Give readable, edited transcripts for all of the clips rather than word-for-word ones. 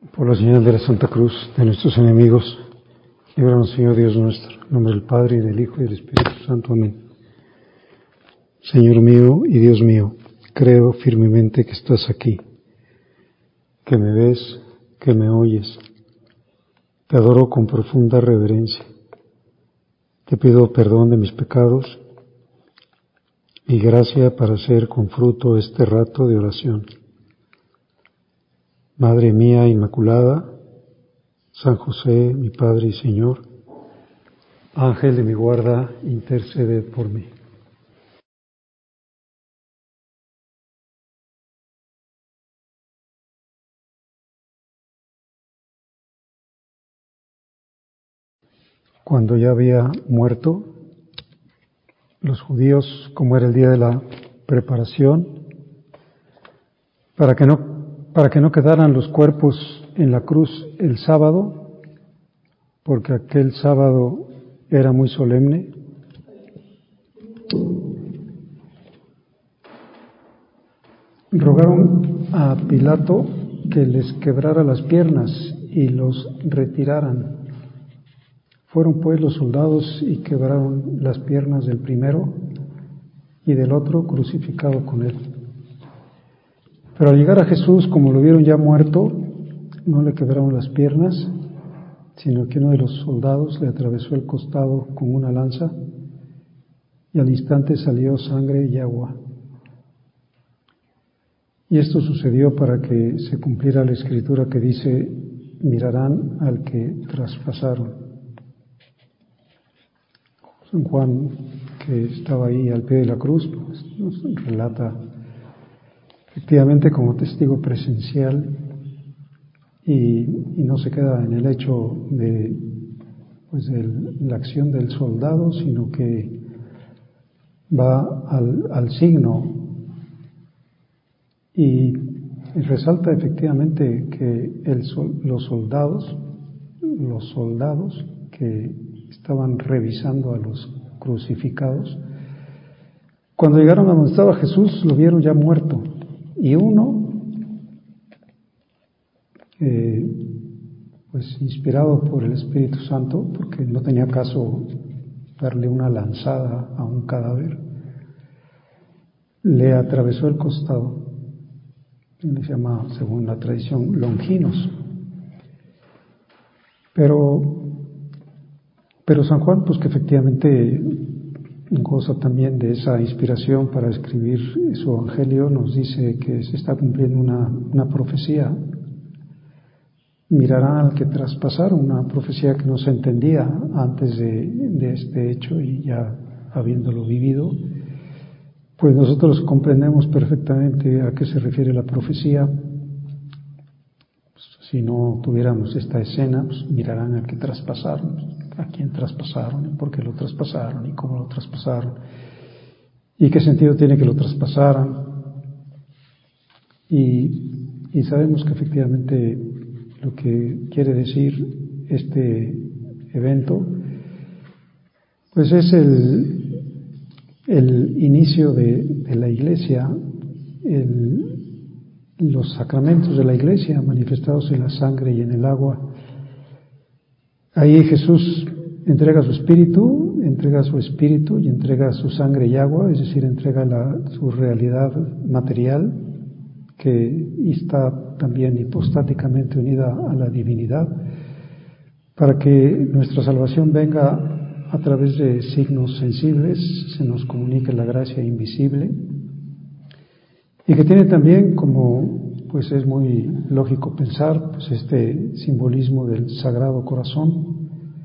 Por la señal de la Santa Cruz de nuestros enemigos, líbranos, Señor Dios nuestro, en nombre del Padre, y del Hijo, y del Espíritu Santo. Amén. Señor mío y Dios mío, creo firmemente que estás aquí, que me ves, que me oyes. Te adoro con profunda reverencia. Te pido perdón de mis pecados y gracia para hacer con fruto este rato de oración. Madre mía Inmaculada, San José, mi Padre y Señor, Ángel de mi guarda, intercede por mí. Cuando ya había muerto, los judíos, como era el día de la preparación, para que no quedaran los cuerpos en la cruz el sábado, porque aquel sábado era muy solemne, rogaron a Pilato que les quebrara las piernas y los retiraran. Fueron pues los soldados y quebraron las piernas del primero y del otro crucificado con él. Pero al llegar a Jesús, como lo vieron ya muerto, no le quebraron las piernas, sino que uno de los soldados le atravesó el costado con una lanza y al instante salió sangre y agua. Y esto sucedió para que se cumpliera la escritura que dice: mirarán al que traspasaron. San Juan, que estaba ahí al pie de la cruz, pues, nos relata efectivamente como testigo presencial y no se queda en el hecho de la acción del soldado, sino que va al signo y resalta efectivamente que los soldados que estaban revisando a los crucificados, cuando llegaron a donde estaba Jesús, lo vieron ya muerto, y uno, inspirado por el Espíritu Santo, porque no tenía caso darle una lanzada a un cadáver, le atravesó el costado. Se llama, según la tradición, Longinos. Pero San Juan, pues que efectivamente goza también de esa inspiración para escribir su evangelio, nos dice que se está cumpliendo una profecía. Mirarán al que traspasaron, una profecía que no se entendía antes de este hecho, y ya habiéndolo vivido, pues nosotros comprendemos perfectamente a qué se refiere la profecía. Si no tuviéramos esta escena, pues mirarán al que traspasaron, a quién traspasaron, por qué lo traspasaron y cómo lo traspasaron, y qué sentido tiene que lo traspasaran. Y sabemos que efectivamente lo que quiere decir este evento, pues es el inicio de la Iglesia, los sacramentos de la Iglesia manifestados en la sangre y en el agua. Ahí Jesús entrega su espíritu y entrega su sangre y agua, es decir, entrega su realidad material, que está también hipostáticamente unida a la divinidad, para que nuestra salvación venga a través de signos sensibles, se nos comunique la gracia invisible, y que tiene también, como pues es muy lógico pensar, pues este simbolismo del Sagrado Corazón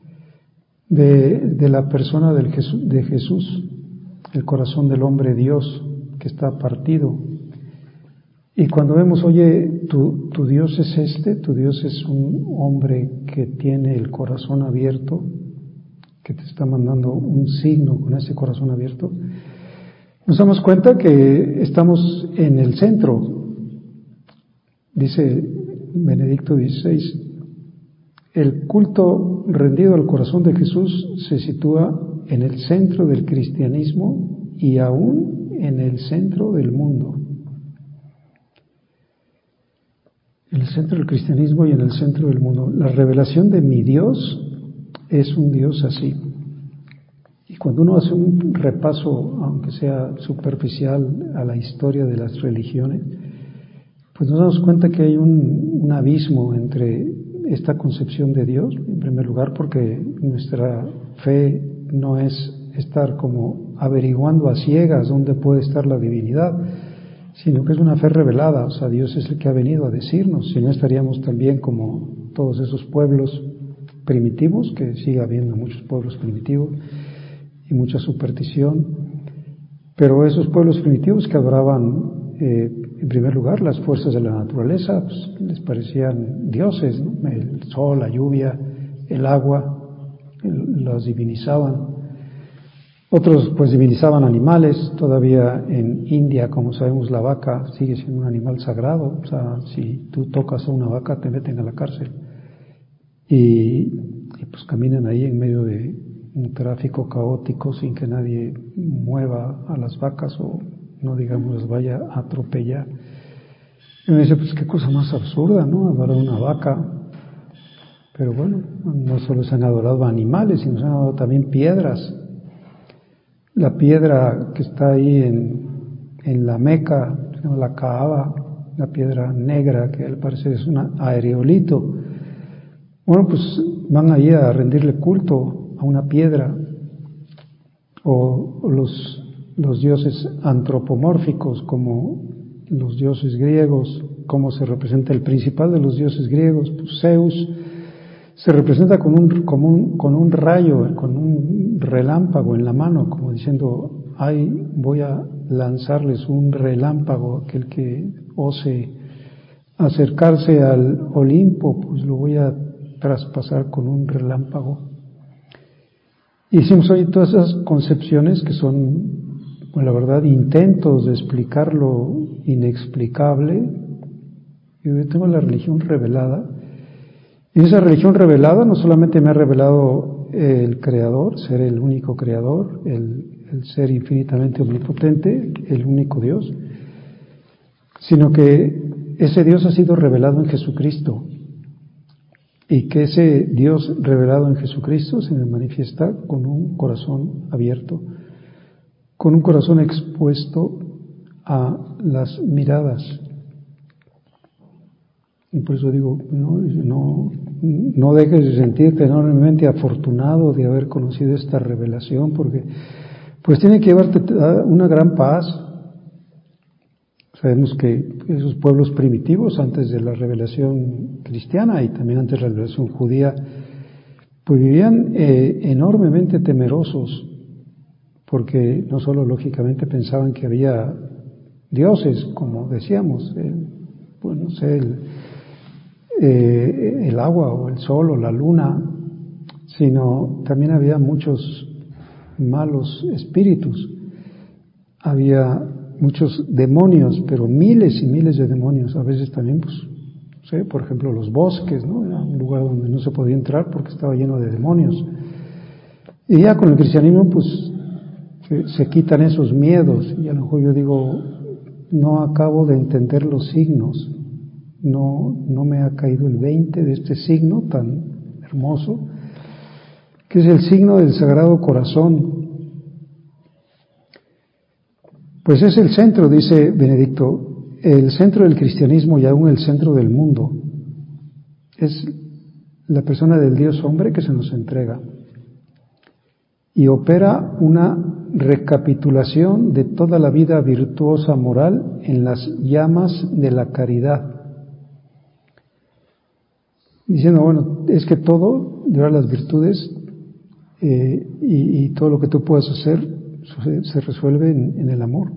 de la persona de Jesús, el corazón del hombre Dios que está partido. Y cuando vemos, oye, tu Dios es tu Dios es un hombre que tiene el corazón abierto, que te está mandando un signo con ese corazón abierto, nos damos cuenta que estamos en el centro. Dice Benedicto XVI, el culto rendido al corazón de Jesús se sitúa en el centro del cristianismo y aún en el centro del mundo. en el centro del cristianismo y en el centro del mundo. La revelación de mi Dios es un Dios así. Y cuando uno hace un repaso, aunque sea superficial, a la historia de las religiones, pues nos damos cuenta que hay un abismo entre esta concepción de Dios, en primer lugar, porque nuestra fe no es estar como averiguando a ciegas dónde puede estar la divinidad, sino que es una fe revelada. O sea, Dios es el que ha venido a decirnos, si no estaríamos también como todos esos pueblos primitivos, que sigue habiendo muchos pueblos primitivos y mucha superstición, pero esos pueblos primitivos que adoraban en primer lugar las fuerzas de la naturaleza, pues, les parecían dioses, ¿no? El sol, la lluvia, el agua, los divinizaban. Otros pues divinizaban animales. Todavía en India, como sabemos, la vaca sigue siendo un animal sagrado. O sea, si tú tocas a una vaca te meten a la cárcel. Y pues caminan ahí en medio de un tráfico caótico sin que nadie mueva a las vacas o no digamos las vaya a atropellar. Y uno dice, pues qué cosa más absurda, ¿no? Adorar una vaca. Pero bueno, no solo se han adorado animales, sino se han adorado también piedras. La piedra que está ahí en la Meca, la Kaaba, la piedra negra, que al parecer es un aerolito. Bueno, pues van allí a rendirle culto a una piedra. O los dioses antropomórficos, como los dioses griegos, cómo se representa el principal de los dioses griegos, pues Zeus, se representa con un rayo, con un relámpago en la mano, como diciendo, ay, voy a lanzarles un relámpago, aquel que ose acercarse al Olimpo, pues lo voy a traspasar con un relámpago. Y hicimos hoy todas esas concepciones que son, pues, la verdad, intentos de explicar lo inexplicable. Yo tengo la religión revelada. Y esa religión revelada no solamente me ha revelado el Creador, ser el único Creador, el ser infinitamente omnipotente, el único Dios, sino que ese Dios ha sido revelado en Jesucristo. Y que ese Dios revelado en Jesucristo se me manifiesta con un corazón abierto, con un corazón expuesto a las miradas. Y por eso digo, no dejes de sentirte enormemente afortunado de haber conocido esta revelación, porque pues tiene que llevarte a una gran paz. Sabemos que esos pueblos primitivos, antes de la revelación cristiana y también antes de la revelación judía, pues vivían enormemente temerosos, porque no solo lógicamente pensaban que había dioses, como decíamos, el agua o el sol o la luna, sino también había muchos malos espíritus, había muchos demonios, pero miles y miles de demonios. A veces también, pues, no sé, por ejemplo, los bosques, ¿no? Era un lugar donde no se podía entrar porque estaba lleno de demonios. Y ya con el cristianismo, pues, se quitan esos miedos. Y a lo mejor yo digo, no acabo de entender los signos. No me ha caído el 20 de este signo tan hermoso, que es el signo del Sagrado Corazón. Pues es el centro, dice Benedicto, el centro del cristianismo y aún el centro del mundo. Es la persona del Dios hombre que se nos entrega y opera una recapitulación de toda la vida virtuosa moral en las llamas de la caridad. Diciendo, bueno, es que todo, de verdad, las virtudes y todo lo que tú puedas hacer se resuelve en el amor.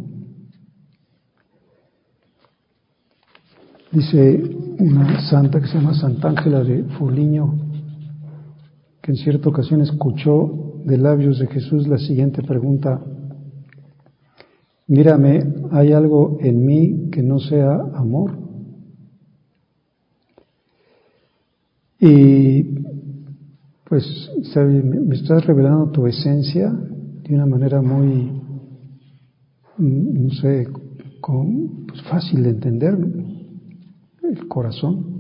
Dice una santa que se llama Santa Ángela de Foligno, que en cierta ocasión escuchó de labios de Jesús la siguiente pregunta: mírame, ¿hay algo en mí que no sea amor? Y pues, me estás revelando tu esencia de una manera muy, no sé, pues fácil de entender, el corazón.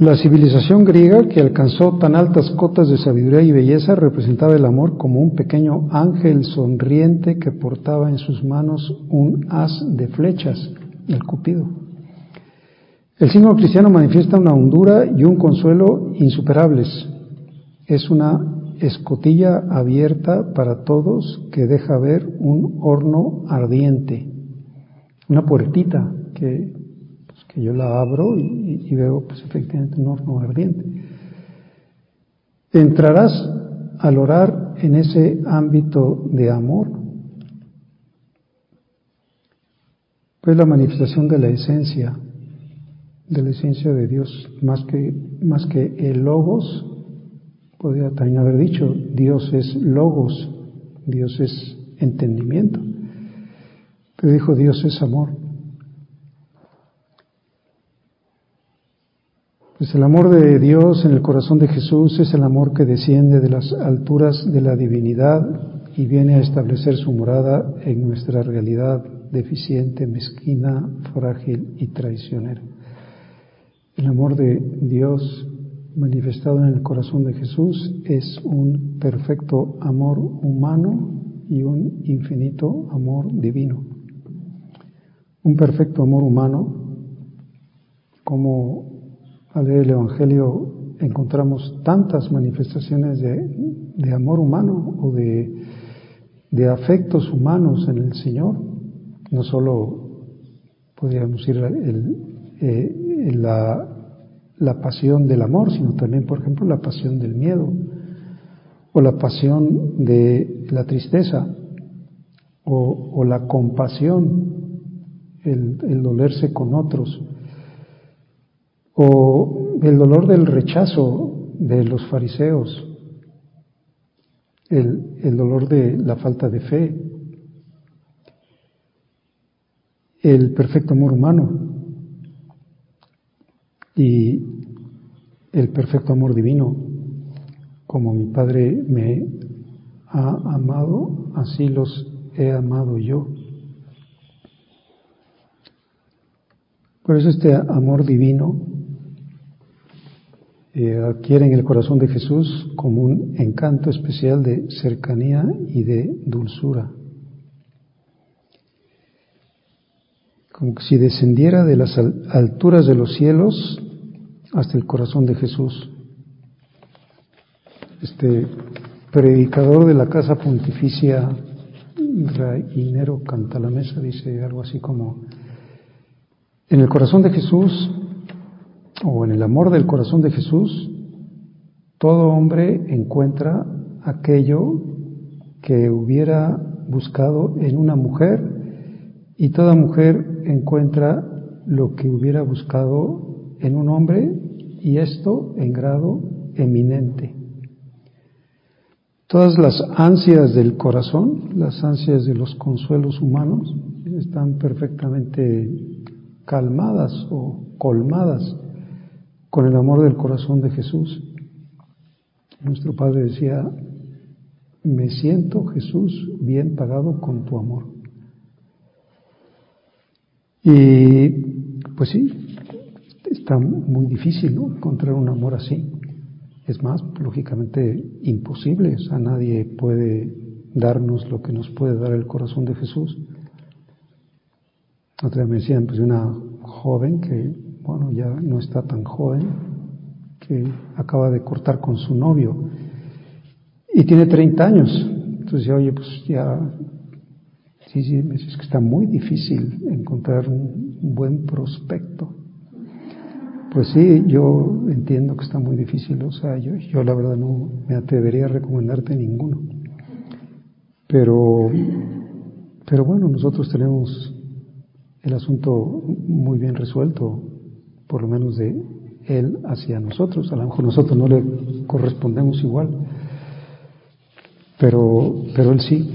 La civilización griega, que alcanzó tan altas cotas de sabiduría y belleza, representaba el amor como un pequeño ángel sonriente que portaba en sus manos un haz de flechas, el Cupido. El signo cristiano manifiesta una hondura y un consuelo insuperables. Es una escotilla abierta para todos que deja ver un horno ardiente, una puertita que yo la abro y veo pues efectivamente un horno ardiente. ¿Entrarás al orar en ese ámbito de amor? Pues la manifestación de la esencia de Dios, más que el logos. Podría también haber dicho, Dios es logos, Dios es entendimiento, pero dijo Dios es amor. Pues el amor de Dios en el corazón de Jesús es el amor que desciende de las alturas de la divinidad y viene a establecer su morada en nuestra realidad deficiente, mezquina, frágil y traicionera. El amor de Dios manifestado en el corazón de Jesús es un perfecto amor humano y un infinito amor divino. Un perfecto amor humano, como al leer el Evangelio encontramos tantas manifestaciones de amor humano o de afectos humanos en el Señor. No solo podríamos ir la pasión del amor, sino también, por ejemplo, la pasión del miedo, o la pasión de la tristeza, o la compasión, el dolerse con otros, o el dolor del rechazo de los fariseos, el dolor de la falta de fe, el perfecto amor humano y el perfecto amor divino. Como mi Padre me ha amado, así los he amado yo. Por eso este amor divino adquiere en el corazón de Jesús como un encanto especial de cercanía y de dulzura. Como que si descendiera de las alturas de los cielos hasta el corazón de Jesús. Este predicador de la Casa Pontificia, Rainero Cantalamessa, dice algo así como: en el corazón de Jesús, o en el amor del corazón de Jesús, todo hombre encuentra aquello que hubiera buscado en una mujer, y toda mujer encuentra lo que hubiera buscado en un hombre, y esto en grado eminente. Todas las ansias del corazón, las ansias de los consuelos humanos, están perfectamente calmadas o colmadas con el amor del corazón de Jesús. Nuestro Padre decía: me siento, Jesús, bien pagado con tu amor. Y pues sí, está muy difícil, ¿no?, encontrar un amor así. Es más, lógicamente imposible. O sea, nadie puede darnos lo que nos puede dar el corazón de Jesús. Otra vez me decían, pues, de una joven que, bueno, ya no está tan joven, que acaba de cortar con su novio y tiene 30 años. Entonces, oye, pues ya, sí, me dices que está muy difícil encontrar un buen prospecto. Pues sí, yo entiendo que está muy difícil. O sea, yo la verdad no me atrevería a recomendarte ninguno. Pero bueno, nosotros tenemos el asunto muy bien resuelto, por lo menos de Él hacia nosotros. A lo mejor nosotros no le correspondemos igual, pero Él sí.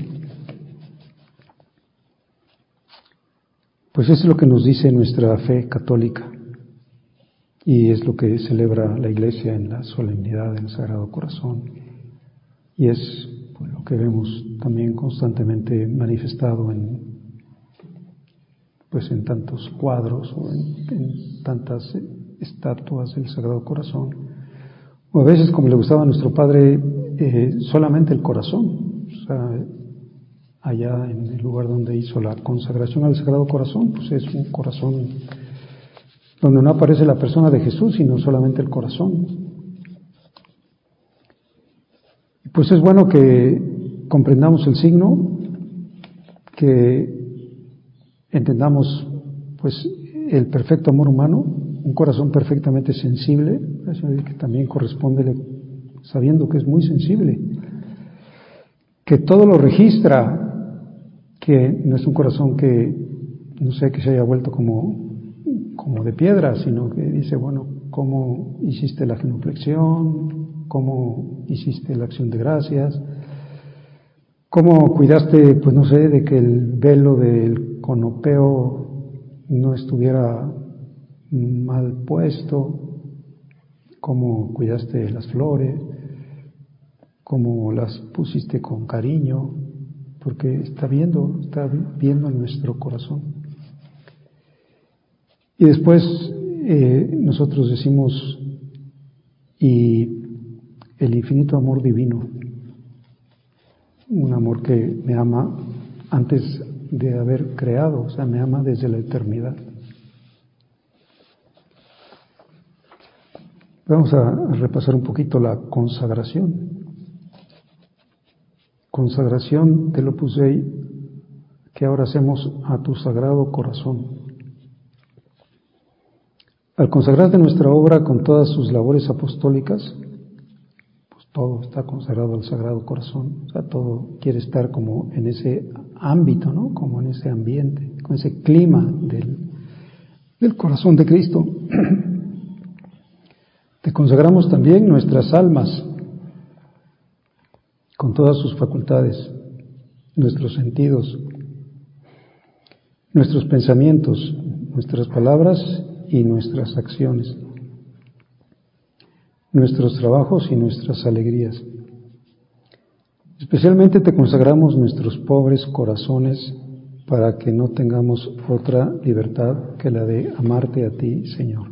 Pues eso es lo que nos dice nuestra fe católica, y es lo que celebra la Iglesia en la solemnidad del Sagrado Corazón, y es pues lo que vemos también constantemente manifestado en tantos cuadros o en tantas estatuas del Sagrado Corazón, o a veces, como le gustaba a nuestro padre, solamente el corazón. O sea, allá en el lugar donde hizo la consagración al Sagrado Corazón, pues es un corazón donde no aparece la persona de Jesús, sino solamente el corazón. Pues es bueno que comprendamos el signo, que entendamos pues el perfecto amor humano, un corazón perfectamente sensible, que también corresponde sabiendo que es muy sensible, que todo lo registra, que no es un corazón que, no sé, que se haya vuelto como de piedra, sino que dice, bueno, ¿cómo hiciste la genuflexión? ¿Cómo hiciste la acción de gracias? ¿Cómo cuidaste, pues no sé, de que el velo del conopeo no estuviera mal puesto? ¿Cómo cuidaste las flores? ¿Cómo las pusiste con cariño? Porque está viendo nuestro corazón. Y después nosotros decimos, y el infinito amor divino, un amor que me ama antes de haber creado, o sea, me ama desde la eternidad. Vamos a repasar un poquito la consagración. Consagración del Opus Dei que ahora hacemos a tu Sagrado Corazón. Al consagrarte nuestra obra con todas sus labores apostólicas, pues todo está consagrado al Sagrado Corazón, o sea, todo quiere estar como en ese ámbito, ¿no? Como en ese ambiente, con ese clima del corazón de Cristo. Te consagramos también nuestras almas, con todas sus facultades, nuestros sentidos, nuestros pensamientos, nuestras palabras y nuestras acciones, nuestros trabajos y nuestras alegrías. Especialmente te consagramos nuestros pobres corazones para que no tengamos otra libertad que la de amarte a ti, Señor.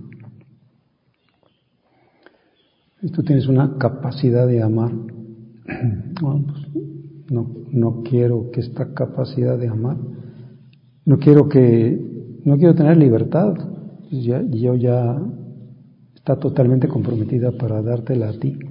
Si tú tienes una capacidad de amar, bueno, pues no quiero que esta capacidad de amar, no quiero tener libertad, yo ya está totalmente comprometida para dártela a ti.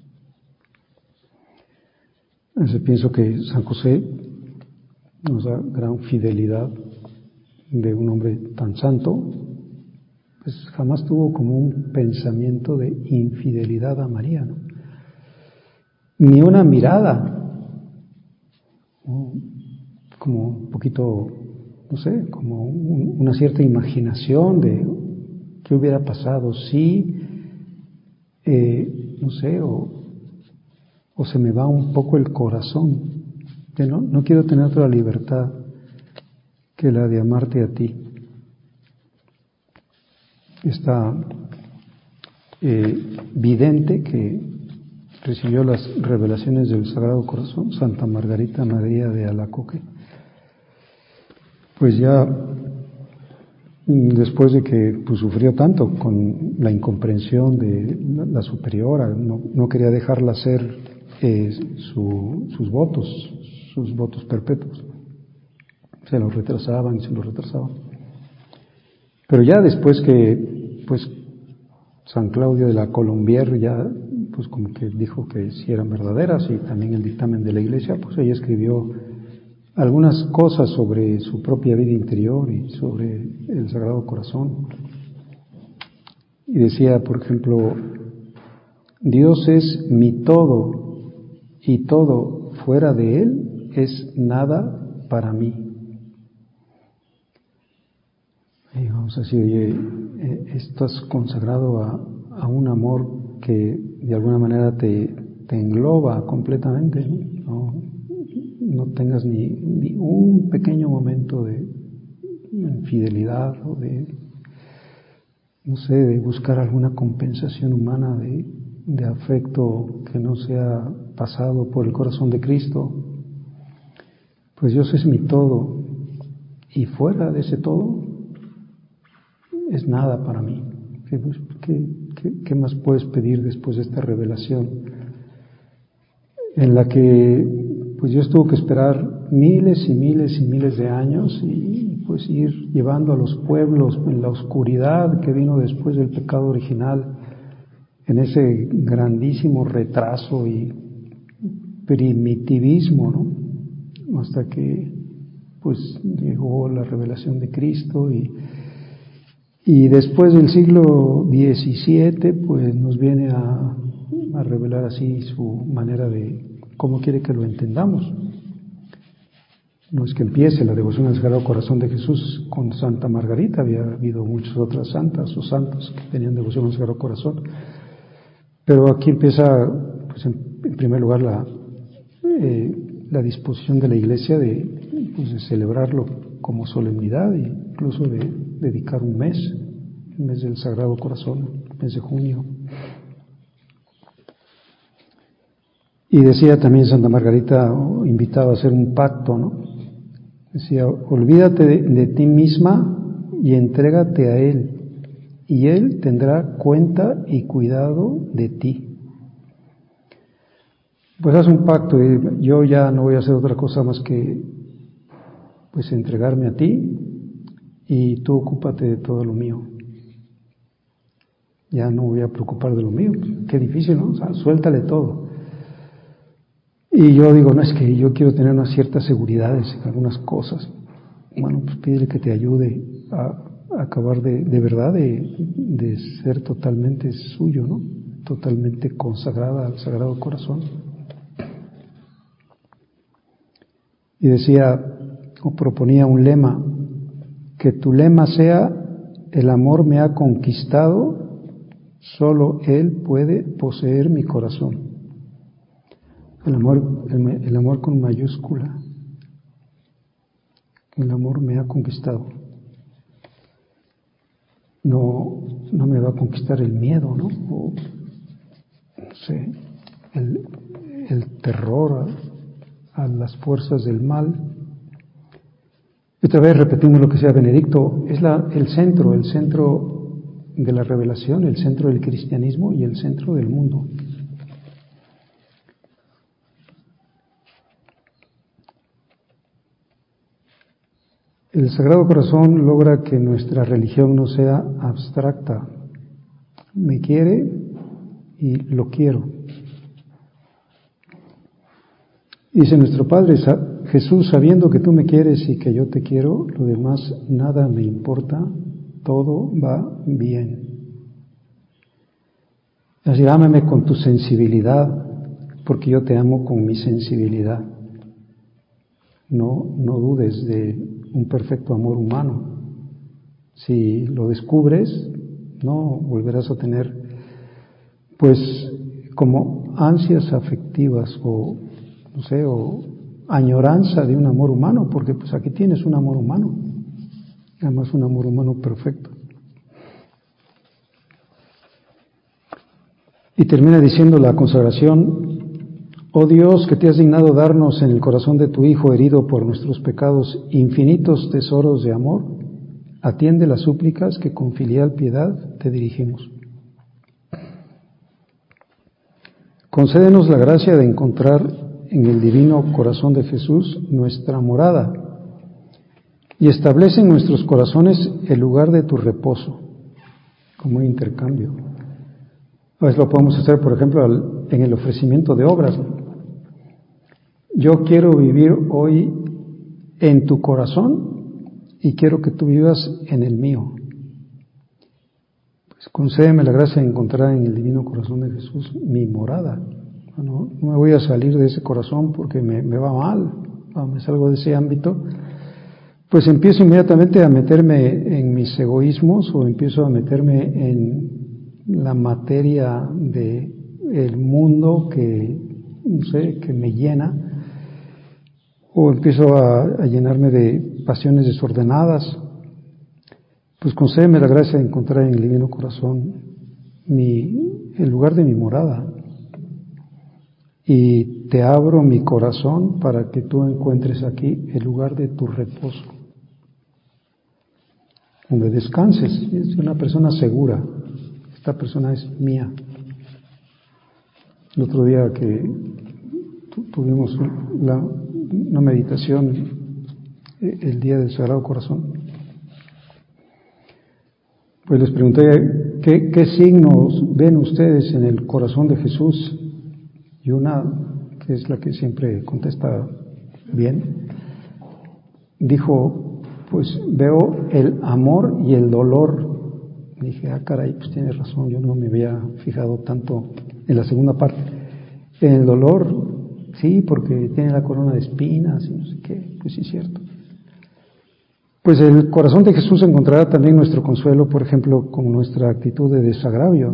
Entonces pienso que San José nos da gran fidelidad de un hombre tan santo, pues jamás tuvo como un pensamiento de infidelidad a María, ¿no? Ni una mirada, como un poquito, no sé, como una cierta imaginación de qué hubiera pasado si, no sé, o se me va un poco el corazón, que no quiero tener otra libertad que la de amarte a ti. Está vidente que recibió las revelaciones del Sagrado Corazón, Santa Margarita María de Alacoque. Pues ya después de que pues, sufrió tanto con la incomprensión de la superiora, no quería dejarla hacer sus votos perpetuos. Se los retrasaban. Pero ya después que pues San Claudio de la Colombier ya pues como que dijo que sí eran verdaderas, y también el dictamen de la Iglesia, pues ella escribió algunas cosas sobre su propia vida interior y sobre el Sagrado Corazón. Y decía, por ejemplo, Dios es mi todo y todo fuera de Él es nada para mí. Y vamos a decir, oye, estás consagrado a un amor que de alguna manera te engloba completamente, no tengas ni un pequeño momento de infidelidad o de buscar alguna compensación humana de afecto que no sea pasado por el corazón de Cristo. Pues Dios es mi todo, y fuera de ese todo es nada para mí. ¿Qué más puedes pedir después de esta revelación? En la que pues Dios tuvo que esperar miles y miles y miles de años y pues ir llevando a los pueblos en la oscuridad que vino después del pecado original, en ese grandísimo retraso y primitivismo, ¿no? Hasta que pues llegó la revelación de Cristo y después del siglo XVII pues nos viene a revelar así su manera de cómo quiere que lo entendamos. No es que empiece la devoción al Sagrado Corazón de Jesús con Santa Margarita, había habido muchas otras santas o santos que tenían devoción al Sagrado Corazón, pero aquí empieza pues en primer lugar la disposición de la Iglesia de celebrarlo como solemnidad e incluso de dedicar un mes, el mes del Sagrado Corazón, el mes de junio. Y decía también Santa Margarita, invitaba a hacer un pacto, ¿no? Decía, olvídate de ti misma y entrégate a Él, y Él tendrá cuenta y cuidado de ti. Pues haz un pacto, yo ya no voy a hacer otra cosa más que pues entregarme a ti y tú ocúpate de todo lo mío. Ya no voy a preocupar de lo mío. Qué difícil, ¿no? O sea, suéltale todo. Y yo digo, no, es que yo quiero tener unas ciertas seguridades en algunas cosas. Bueno, pues pídele que te ayude a acabar de verdad de ser totalmente suyo, ¿no? Totalmente consagrada al Sagrado Corazón. Y decía, o proponía un lema, que tu lema sea, el amor me ha conquistado, solo Él puede poseer mi corazón. El amor con mayúscula. El amor me ha conquistado. No me va a conquistar el miedo, ¿no? O, no sé, el terror a las fuerzas del mal. Otra vez repetimos lo que sea Benedicto, es el centro de la revelación, el centro del cristianismo y el centro del mundo. El Sagrado Corazón logra que nuestra religión no sea abstracta. Me quiere y lo quiero. Dice nuestro Padre Jesús, sabiendo que tú me quieres y que yo te quiero, lo demás nada me importa, todo va bien. Así, ámame con tu sensibilidad, porque yo te amo con mi sensibilidad. No dudes de un perfecto amor humano. Si lo descubres, no volverás a tener, pues, como ansias afectivas o, no sé, o añoranza de un amor humano, porque pues aquí tienes un amor humano, además un amor humano perfecto. Y termina diciendo la consagración, oh Dios, que te has dignado darnos en el corazón de tu Hijo herido por nuestros pecados infinitos tesoros de amor, atiende las súplicas que con filial piedad te dirigimos. Concédenos la gracia de encontrar en el divino corazón de Jesús nuestra morada y establece en nuestros corazones el lugar de tu reposo, como un intercambio. A veces lo podemos hacer, por ejemplo, en el ofrecimiento de obras. Yo quiero vivir hoy en tu corazón y quiero que tú vivas en el mío. Pues concédeme la gracia de encontrar en el divino corazón de Jesús mi morada. No me voy a salir de ese corazón porque me va mal, me salgo de ese ámbito. Pues empiezo inmediatamente a meterme en mis egoísmos o empiezo a meterme en la materia del mundo que, no sé, que me llena. O empiezo a llenarme de pasiones desordenadas. Pues concédeme la gracia de encontrar en el divino corazón el lugar de mi morada. Y te abro mi corazón para que tú encuentres aquí el lugar de tu reposo, donde descanses. Es una persona segura, esta persona es mía. El otro día que tuvimos una meditación, el día del Sagrado Corazón, pues les pregunté ¿qué signos ven ustedes en el corazón de Jesús? Y una, que es la que siempre contesta bien, dijo, pues veo el amor y el dolor. Dije, caray, pues tiene razón, yo no me había fijado tanto en la segunda parte. En el dolor, sí, porque tiene la corona de espinas y no sé qué, pues sí es cierto. Pues el corazón de Jesús encontrará también nuestro consuelo, por ejemplo, con nuestra actitud de desagravio,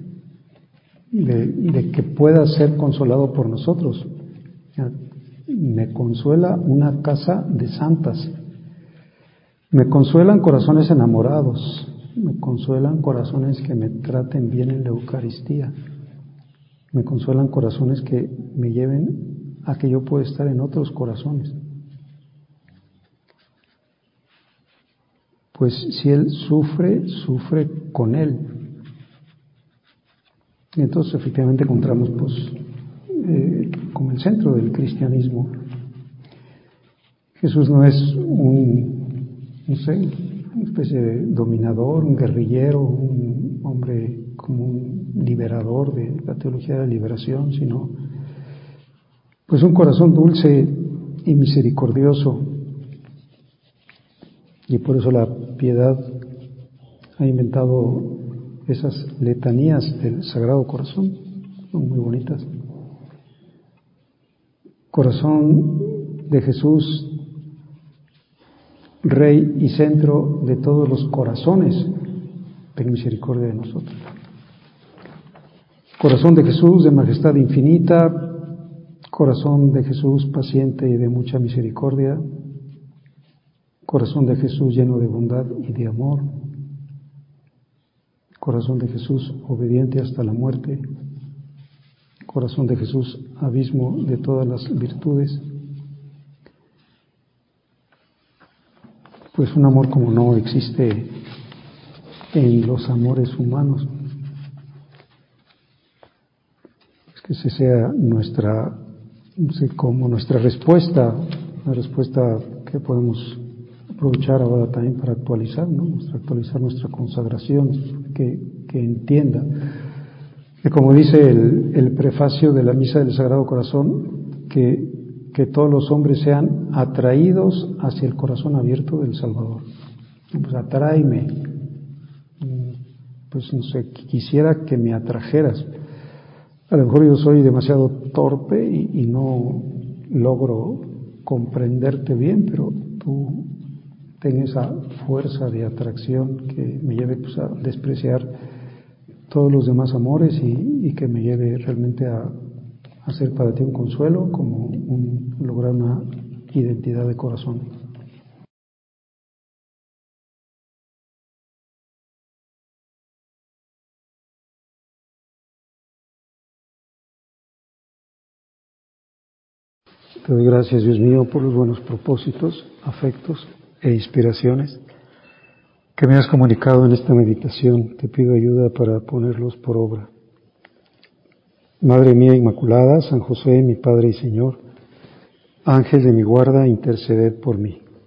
de que pueda ser consolado por nosotros. Me consuela una casa de santas, me consuelan corazones enamorados, me consuelan corazones que me traten bien en la Eucaristía, me consuelan corazones que me lleven a que yo pueda estar en otros corazones. Pues si Él sufre con Él. Y entonces efectivamente encontramos pues como el centro del cristianismo. Jesús no es una especie de dominador, un guerrillero, un hombre como un liberador de la teología de la liberación, sino pues un corazón dulce y misericordioso. Y por eso la piedad ha inventado esas letanías del Sagrado Corazón, son muy bonitas. Corazón de Jesús, Rey y centro de todos los corazones, ten misericordia de nosotros. Corazón de Jesús de majestad infinita, corazón de Jesús paciente y de mucha misericordia, corazón de Jesús lleno de bondad y de amor, corazón de Jesús obediente hasta la muerte, corazón de Jesús abismo de todas las virtudes. Pues un amor como no existe en los amores humanos. Es que esa sea como nuestra respuesta, una respuesta que podemos aprovechar ahora también para actualizar, ¿no? Actualizar nuestra consagración, que entienda que, como dice el prefacio de la Misa del Sagrado Corazón, que todos los hombres sean atraídos hacia el corazón abierto del Salvador. Pues atráeme, pues no sé, quisiera que me atrajeras. A lo mejor yo soy demasiado torpe y no logro comprenderte bien, pero tú ten esa fuerza de atracción que me lleve pues a despreciar todos los demás amores y que me lleve realmente a ser para ti un consuelo, como lograr una identidad de corazón. Te doy gracias, Dios mío, por los buenos propósitos, afectos e inspiraciones que me has comunicado en esta meditación. Te pido ayuda para ponerlos por obra. Madre mía Inmaculada, San José, mi Padre y Señor, Ángel de mi guarda, interceded por mí.